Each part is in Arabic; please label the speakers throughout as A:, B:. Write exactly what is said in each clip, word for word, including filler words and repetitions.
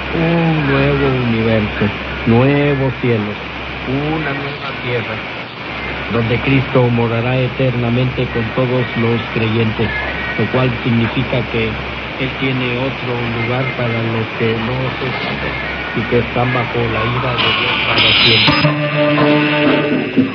A: un nuevo universo, nuevos cielos, una nueva tierra, donde Cristo morará eternamente con todos los creyentes, lo cual significa que Él tiene otro lugar para los que no se salvan y que están bajo la ira de Dios para siempre.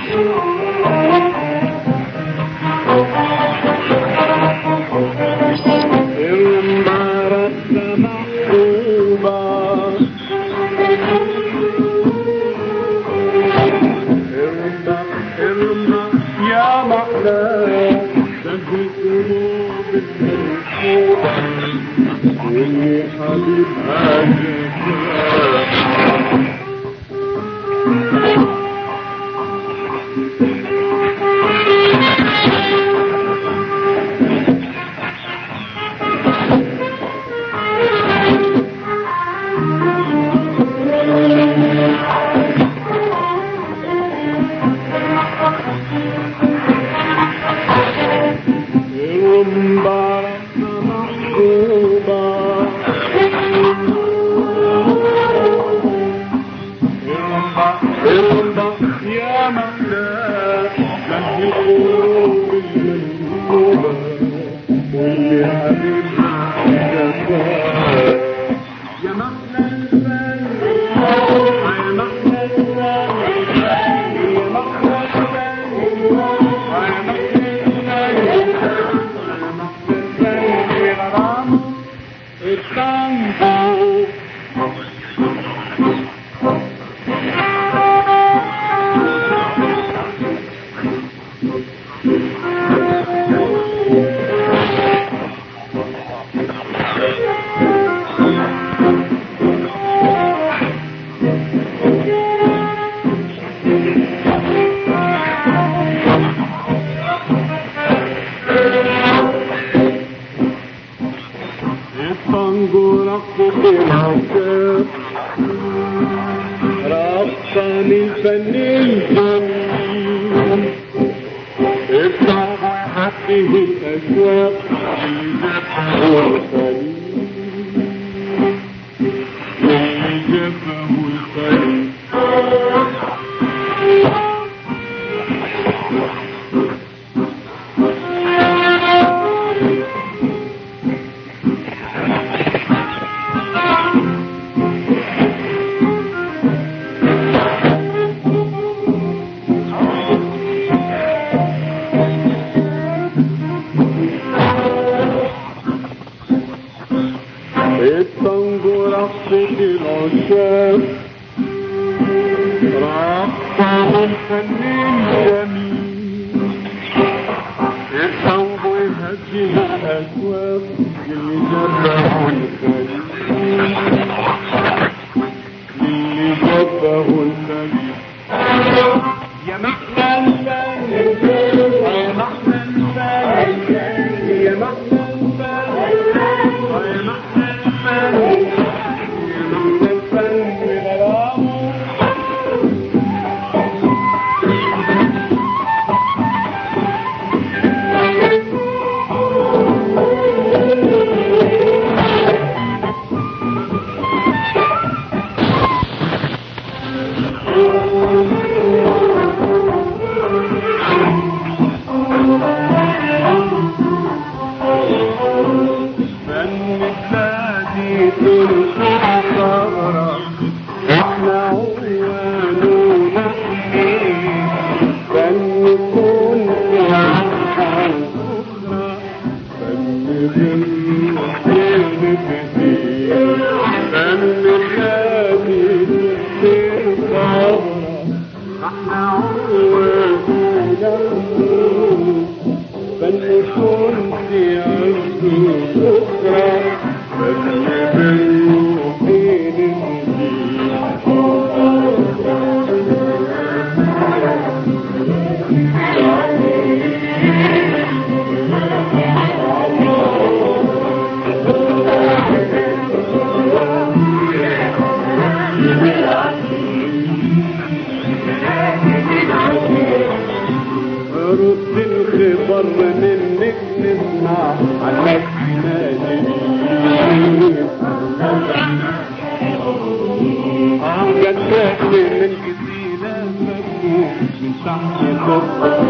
B: الكتيلة مفهوم من تحت الخط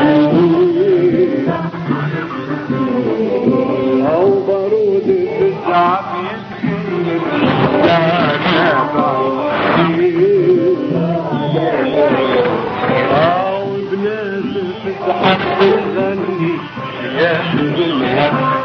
B: أو بارود التسعة بيسكن لا تابع أو بناس التسعة بتغني يا شغلها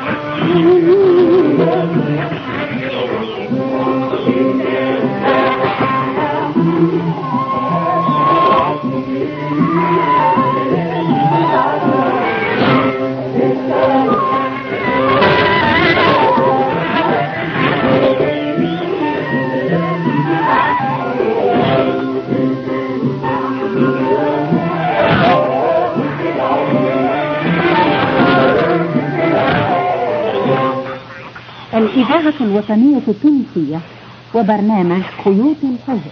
C: الإذاعة الوطنية التونسية وبرنامج خيوط الفجر.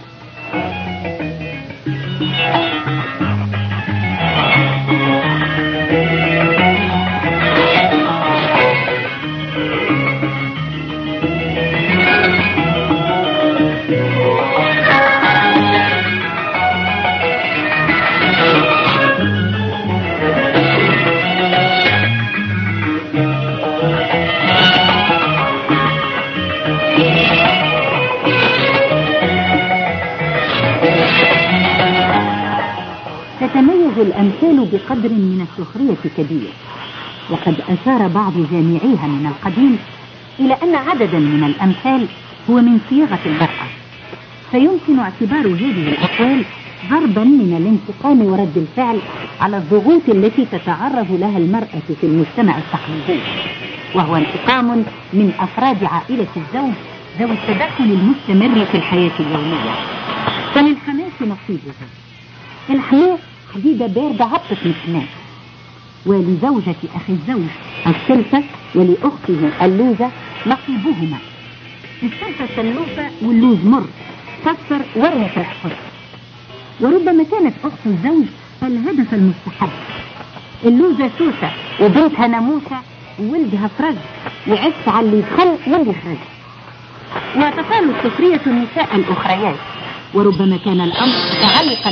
C: تتميز الأمثال بقدر من السخرية كبير، وقد أشار بعض جامعيها من القديم إلى أن عددا من الأمثال هو من صياغة المرأة، فيمكن اعتبار هذه الأقوال ضربا من الانتقام ورد الفعل على الضغوط التي تتعرض لها المرأة في المجتمع التقليدي، وهو انتقام من أفراد عائلة الزوج ذوي التدخل المستمر في الحياة اليومية. فللحماة نصيبها، الحماة حديدة باردة عطف مسماء، ولزوجة أخي الزوج السلفة ولأخته اللوزة نصيبهما. السلفة سلوفة واللوز مر، كسر ورية الحر. وربما كانت أخت الزوج الهدف المستحب، اللوزة سوسة وبنتها ناموسة وولدها فرج يعس على اللي يدخل واللي يخرج. وتقال السخرية النساء الأخريات، وربما كان الأمر متعلقا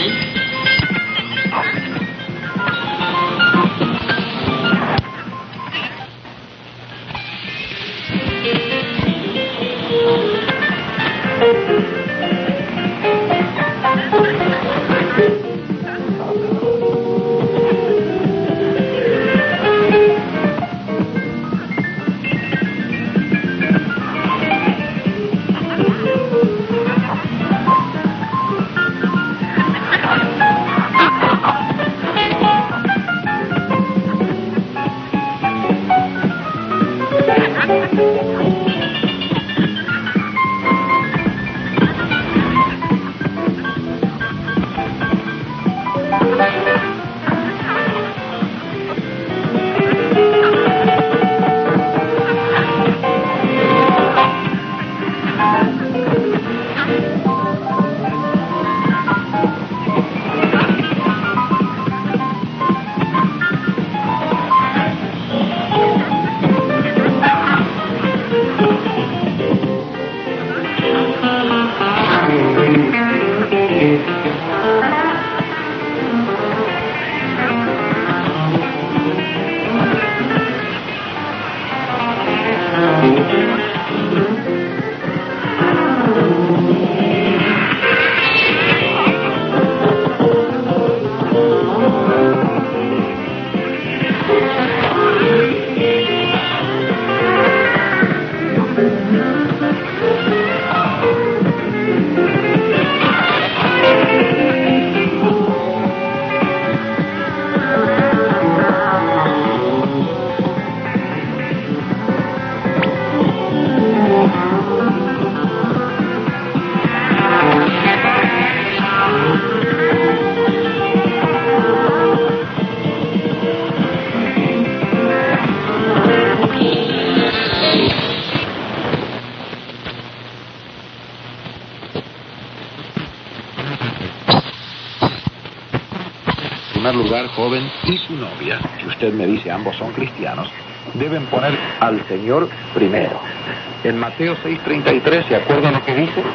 D: lugar, joven, y su novia, si usted me dice ambos son cristianos, deben poner al Señor primero. En Mateo seis treinta y tres, ¿se acuerdan lo que dice?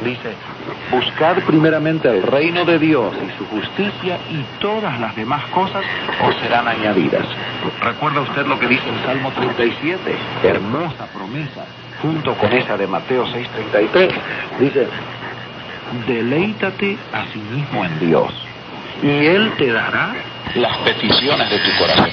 D: Dice, buscad primeramente el reino de Dios y su justicia y todas las demás cosas os serán añadidas. ¿Recuerda usted lo que dice el Salmo treinta y siete? Hermosa promesa, junto con esa de Mateo seis treinta y tres. Dice, deleítate a sí mismo en Dios y Él te dará las peticiones de tu corazón.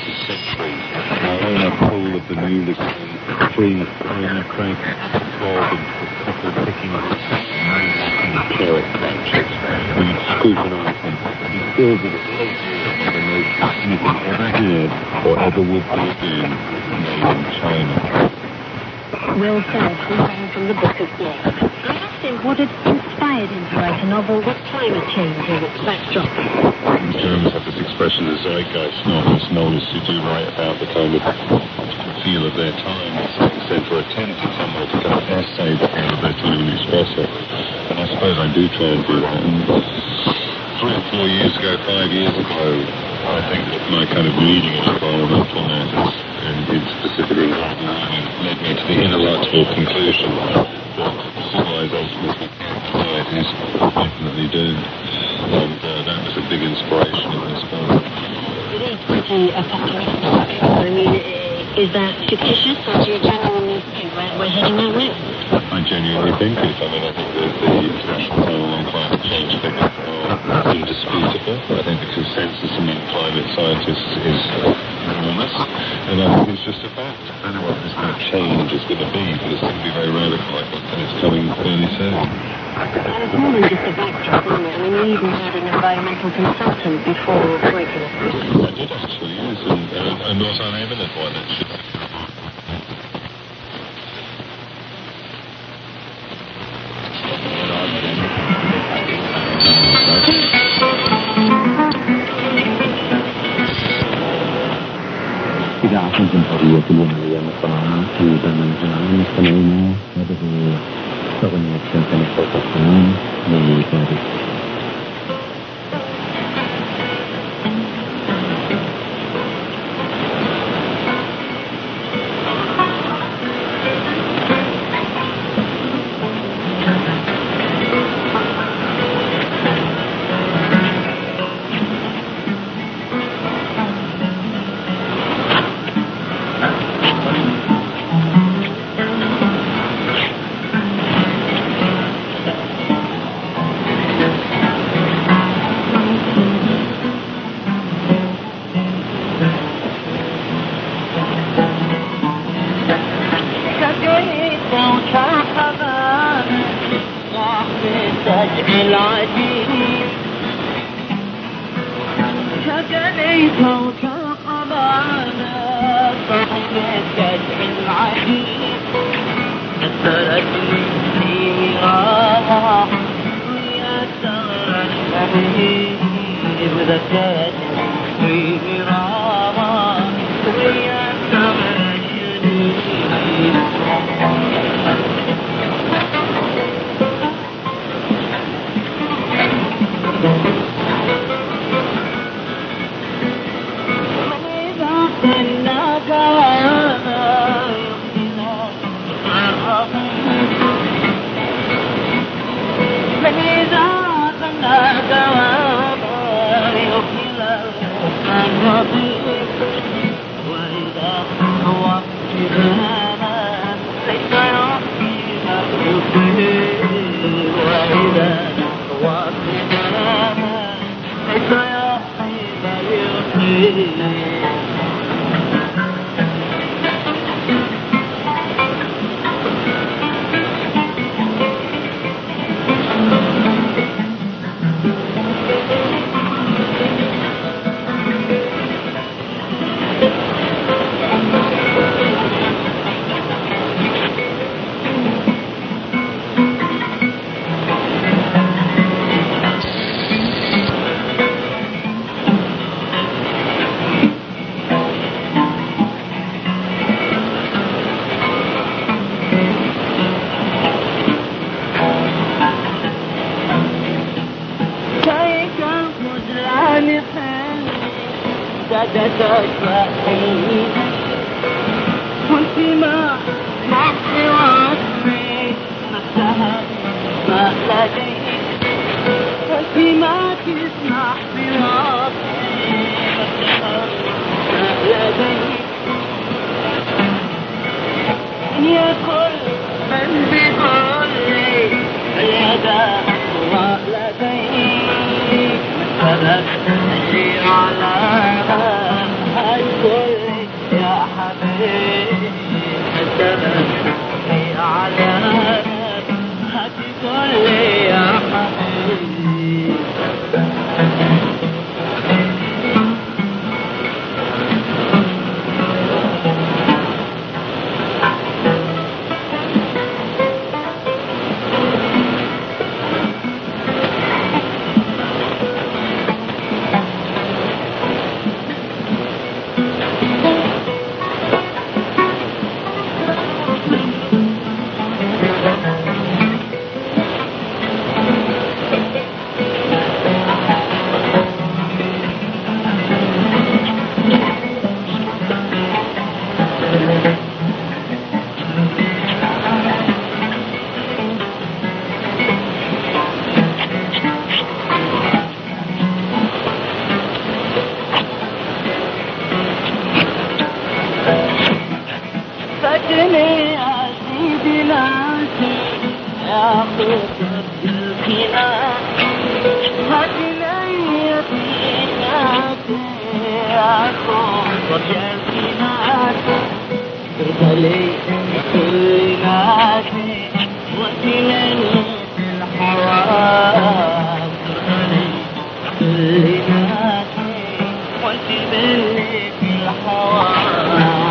E: Well said, from the book of Job. I asked him what had inspired him to write a novel with climate change as its backdrop.
F: In terms of this expression, the zeitgeist novels, novels who do write about the kind of feel of their time, in some sense, or attempted somewhat to kind of essay the feel of their time and express it. And I suppose I do try and do that. And three or four years ago, five years ago, I think that my kind of reading of environmental matters, and in specifically led me to the ineluctable conclusion that civilization is definitely doomed. And uh, that was a big inspiration in this book.
E: It is pretty apocalyptic. I mean, is that fictitious, or do you genuinely think we're, we're heading that way?
F: I genuinely think it. I mean, I think that the international panel on climate change figures are indisputable. I think the consensus among climate scientists is enormous, and I think it's just a fact. I don't know what this kind of change is going to be, but it's going to be very radical, I think, and it's coming fairly soon.
E: And it's more than just a backdrop, isn't it? I mean, you even had an environmental consultant before writing it.
F: I did actually, yes, and, uh, and not uneminent one, actually.
G: إذاعة جمهورية اليمنية مصنعة في برنامجنا مستمعينا هذه أغنية سيمفونية صوت القرآن لباريس.
B: ما لديك أنت ما تسمح بربي ما لديك يا كل من بيقول لي اليدا ما لديك فلتمشي على الكل يا حبيبي فلتمشي على الكل يا حبيبي فاتني يا سيدي ناسي يا خطب الكنان فاتني في ناسي يا خطب الكنان ترتلي كل ناسي وتنني في الحوام ترتلي كل ناسي وتنني في الحوام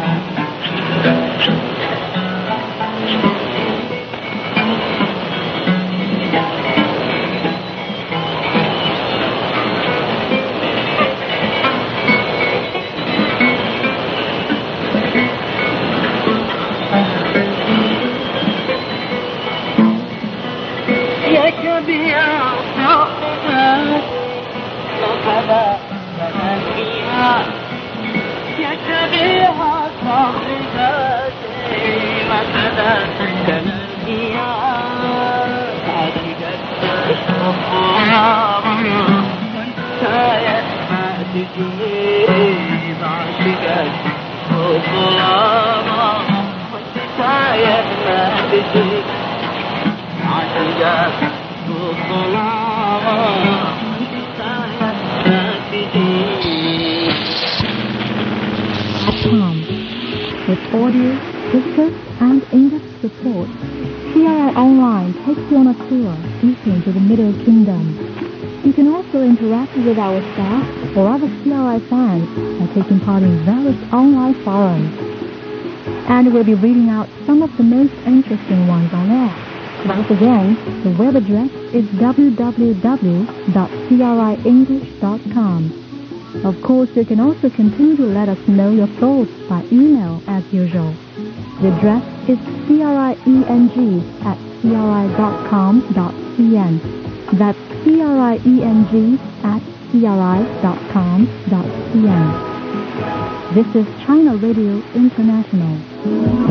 B: يا كبير صاحبك لقد تنكيها يا كبير صاحبك لقد تنكيها بعدك الصفوة وانت يا ما تجي بعدك الصفوة وانت يا ما تجي
H: .com. With audio, pictures, and English support, C R I Online takes you on a tour deep into the Middle Kingdom. You can also interact with our staff or other C R I fans by taking part in various online forums. And we'll be reading out some of the most interesting ones on air. Once again, the web address is w w w dot c r i english dot com. Of course, you can also continue to let us know your thoughts by email as usual. The address is crieng at cri dot com dot cn. That's crieng at cri dot com dot cn. This is China Radio International.